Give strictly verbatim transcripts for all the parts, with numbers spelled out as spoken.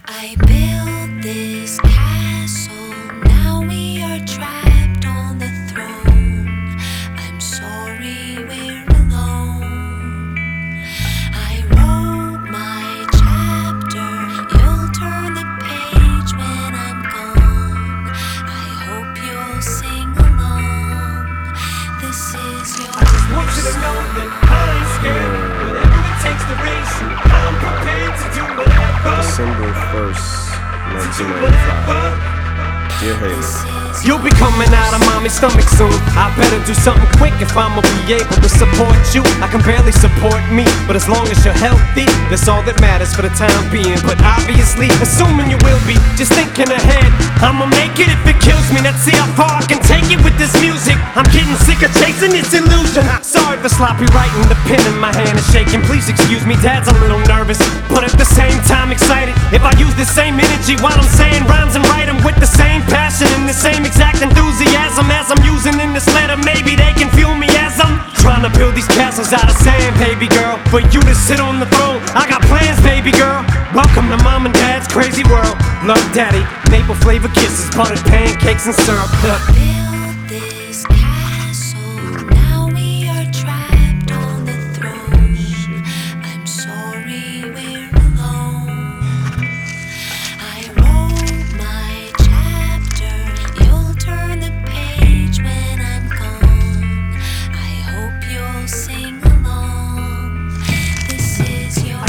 I built this castle, now we are trapped on the throne. I'm sorry we're alone. I wrote my chapter, you'll turn the page when I'm gone. I hope you'll sing along. This is your I just want you to know that I ain't scared. Whatever it takes to race, I'm prepared to do whatever. December first, nineteen ninety-five. Dear Haley. You'll be coming out of mommy's stomach soon. I better do something quick if I'ma be able to support you. I can barely support me, but as long as you're healthy, that's all that matters for the time being. But obviously, assuming you will be, just thinking ahead, I'ma make it if it kills me. Let's see how far I can take it with this music. I'm getting sick of chasing this illusion. Sorry for sloppy writing, the pen in my hand is shaking. Please excuse me, Dad's a little nervous, but at the same time excited. If I use the same energy while I'm saying rhymes and write them with the same passion and the same exact enthusiasm as I'm using in this letter, maybe they can feel me as I'm trying to build these castles out of sand, baby girl. For you to sit on the throne, I got plans, baby girl. Welcome to Mom and Dad's crazy world. Love, Daddy, maple flavor kisses, buttered pancakes and syrup. Build this castle, now we are trapped on the throne. I'm sorry we're alone. I wrote my chapter, you'll turn the page when I'm gone. I hope you'll sing along. This is your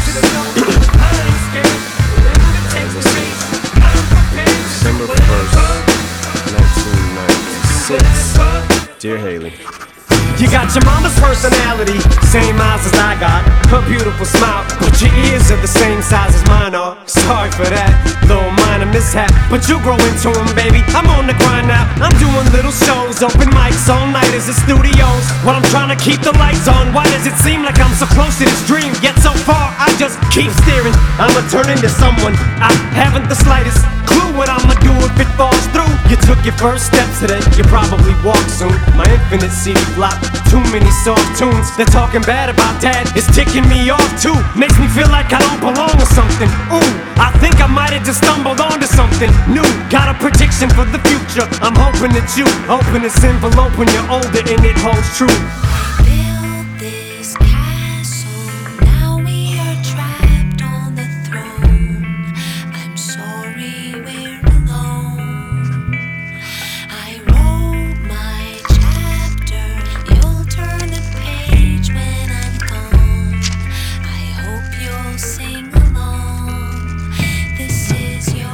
December first, nineteen ninety-six. Dear Haley. You got your mama's personality, same eyes as I got, her beautiful smile, but your ears are the same size as mine are. Sorry for that, little minor mishap, but you'll grow into them, baby. I'm on the grind now, I'm doing little shows, open mics all night as the studios. While I'm trying to keep the lights on, why does it seem like I'm so close to this dream? Yet so far, I just keep steering. I'ma turn into someone I haven't the slightest clue what I'ma do if it falls through. You took your first steps today, you probably walk soon. My infinite C D flop, too many soft tunes. They're talking bad about Dad, it's ticking me off too. Makes me feel like I don't belong or something. Ooh, I think I might have just stumbled onto something new. Got a prediction for the future, I'm hoping that you open this envelope when you're older and it holds true. Build this castle, now we are trapped on the throne. I'm sorry we're alone. I wrote my chapter, you'll turn the page when I'm gone. I hope you'll sing along. This is your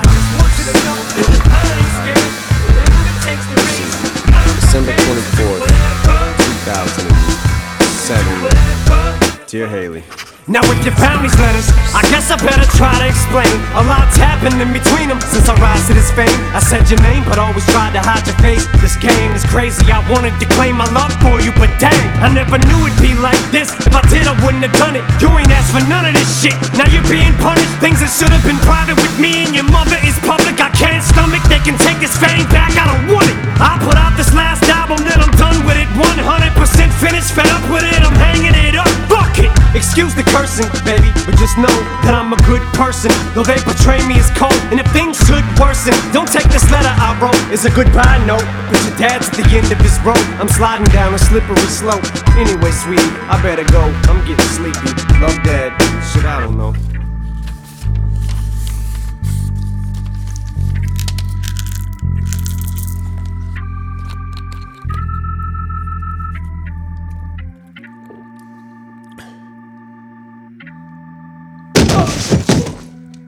December twenty-fourth, two thousand seven. Dear Haley. Now if you found these letters, I guess I better try to explain. A lot's happened in between them since I rise to this fame. I said your name, but always tried to hide your face. This game is crazy, I wanted to claim my love for you, but dang, I never knew it'd be like this. If I did, I wouldn't have done it. You ain't asked for none of this shit, now you're being punished. Things that should have been private with me and your mother is public. I can't stomach, they can take this fame back, I don't want it. I put out this last album, then I'm done with it. one hundred percent finished, fed up with it, I'm hanging it up, fuck it. Excuse the cursing, baby, but just know that I'm a good person. Though they portray me as cold, and if things should worsen, don't take this letter I wrote as a goodbye note. But your dad's at the end of his road, I'm sliding down a slippery slope. Anyway, sweetie, I better go, I'm getting sleepy. Love, Dad. Shit, I don't know.